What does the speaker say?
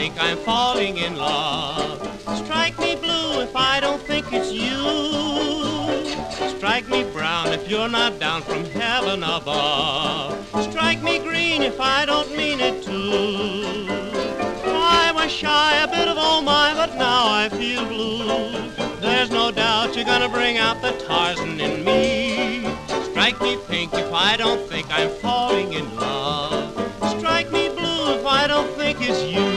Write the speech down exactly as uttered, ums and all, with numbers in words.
think I'm falling in love. Strike me blue if I don't think it's you. Strike me brown if you're not down from heaven above. Strike me green if I don't mean it to. I was shy, a bit of oh my, but now I feel blue. There's no doubt you're gonna bring out the Tarzan in me. Strike me pink if I don't think I'm falling in love. Strike me blue if I don't think it's you.